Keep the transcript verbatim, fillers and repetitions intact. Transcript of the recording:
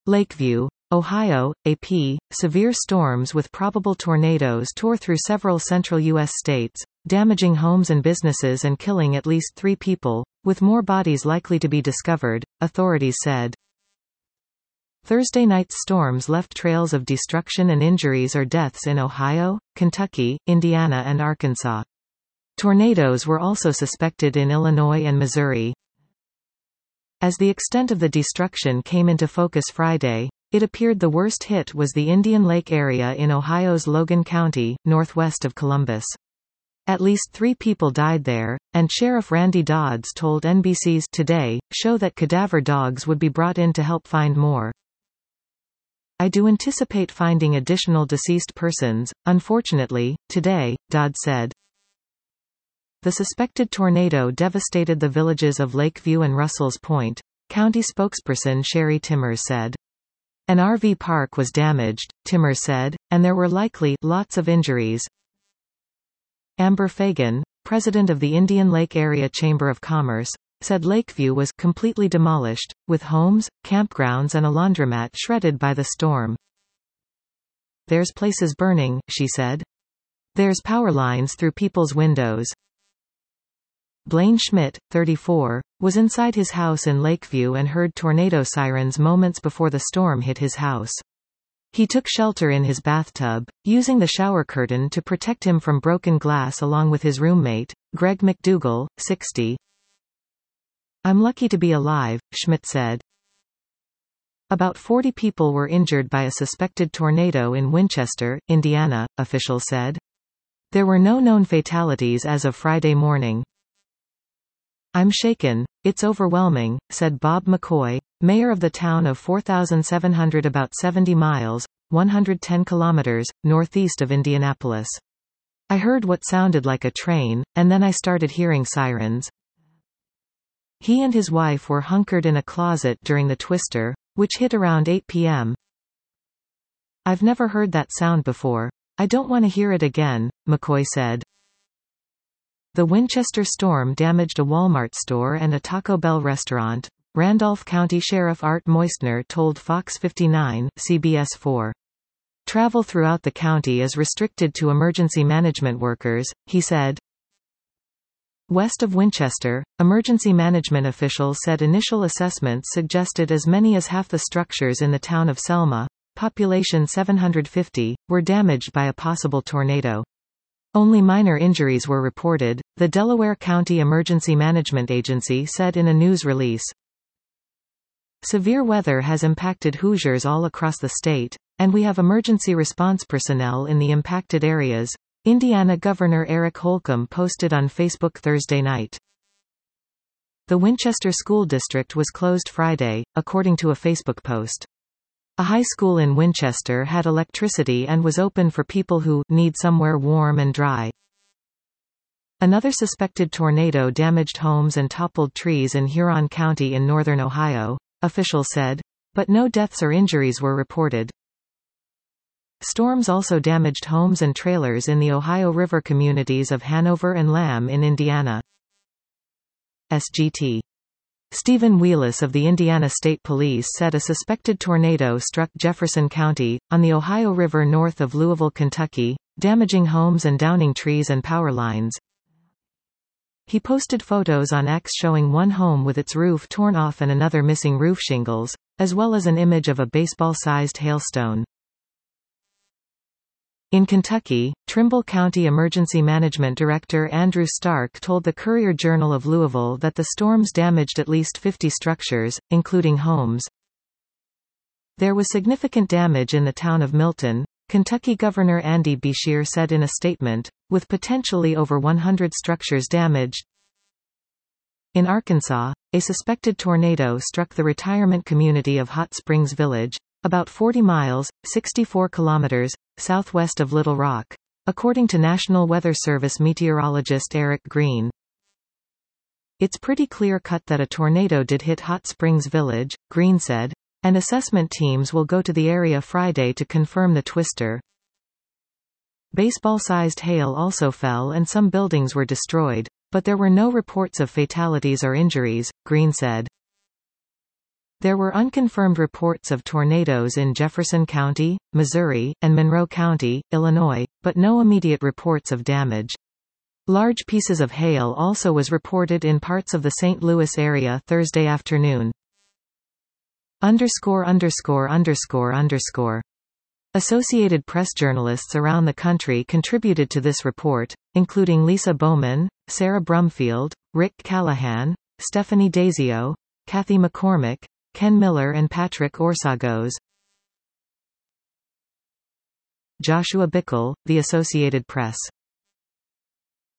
Lakeview, Ohio, A P. Severe storms with probable tornadoes tore through several central U S states, damaging homes and businesses and killing at least three people, with more bodies likely to be discovered, authorities said. Thursday night's storms left trails of destruction and injuries or deaths in Ohio, Kentucky, Indiana and Arkansas. Tornadoes were also suspected in Illinois and Missouri. As the extent of the destruction came into focus Friday, it appeared the worst hit was the Indian Lake area in Ohio's Logan County, northwest of Columbus. At least three people died there, and Sheriff Randy Dodds told N B C's Today show that cadaver dogs would be brought in to help find more. I do anticipate finding additional deceased persons, unfortunately, today, Dodds said. The suspected tornado devastated the villages of Lakeview and Russell's Point, county spokesperson Sherry Timmers said. An R V park was damaged, Timmers said, and there were likely lots of injuries. Amber Fagan, president of the Indian Lake Area Chamber of Commerce, said Lakeview was completely demolished, with homes, campgrounds and a laundromat shredded by the storm. There's places burning, she said. There's power lines through people's windows. Blaine Schmidt, thirty-four, was inside his house in Lakeview and heard tornado sirens moments before the storm hit his house. He took shelter in his bathtub, using the shower curtain to protect him from broken glass along with his roommate, Greg McDougall, sixty. I'm lucky to be alive, Schmidt said. About forty people were injured by a suspected tornado in Winchester, Indiana, officials said. There were no known fatalities as of Friday morning. I'm shaken. It's overwhelming, said Bob McCoy, mayor of the town of four thousand seven hundred, about seventy miles, one hundred ten kilometers, northeast of Indianapolis. I heard what sounded like a train, and then I started hearing sirens. He and his wife were hunkered in a closet during the twister, which hit around eight p m I've never heard that sound before. I don't want to hear it again, McCoy said. The Winchester storm damaged a Walmart store and a Taco Bell restaurant, Randolph County Sheriff Art Moistner told Fox fifty-nine, C B S four. Travel throughout the county is restricted to emergency management workers, he said. West of Winchester, emergency management officials said initial assessments suggested as many as half the structures in the town of Selma, population seven hundred fifty, were damaged by a possible tornado. Only minor injuries were reported, the Delaware County Emergency Management Agency said in a news release. Severe weather has impacted Hoosiers all across the state, and we have emergency response personnel in the impacted areas, Indiana Governor Eric Holcomb posted on Facebook Thursday night. The Winchester School District was closed Friday, according to a Facebook post. A high school in Winchester had electricity and was open for people who need somewhere warm and dry. Another suspected tornado damaged homes and toppled trees in Huron County in northern Ohio, officials said, but no deaths or injuries were reported. Storms also damaged homes and trailers in the Ohio River communities of Hanover and Lamb in Indiana. S G T. Stephen Wheelis of the Indiana State Police said a suspected tornado struck Jefferson County, on the Ohio River north of Louisville, Kentucky, damaging homes and downing trees and power lines. He posted photos on X showing one home with its roof torn off and another missing roof shingles, as well as an image of a baseball-sized hailstone. In Kentucky, Trimble County Emergency Management Director Andrew Stark told the Courier-Journal of Louisville that the storms damaged at least fifty structures, including homes. There was significant damage in the town of Milton, Kentucky Governor Andy Beshear said in a statement, with potentially over one hundred structures damaged. In Arkansas, a suspected tornado struck the retirement community of Hot Springs Village, about forty miles, sixty-four kilometers, southwest of Little Rock, according to National Weather Service meteorologist Eric Green. It's pretty clear-cut that a tornado did hit Hot Springs Village, Green said, and assessment teams will go to the area Friday to confirm the twister. Baseball-sized hail also fell and some buildings were destroyed, but there were no reports of fatalities or injuries, Green said. There were unconfirmed reports of tornadoes in Jefferson County, Missouri, and Monroe County, Illinois, but no immediate reports of damage. Large pieces of hail also was reported in parts of the Saint Louis area Thursday afternoon. Underscore underscore underscore underscore. Associated Press journalists around the country contributed to this report, including Lisa Bowman, Sarah Brumfield, Rick Callahan, Stephanie Dazio, Kathy McCormick, Ken Miller and Patrick Orsagos. Joshua Bickle, The Associated Press.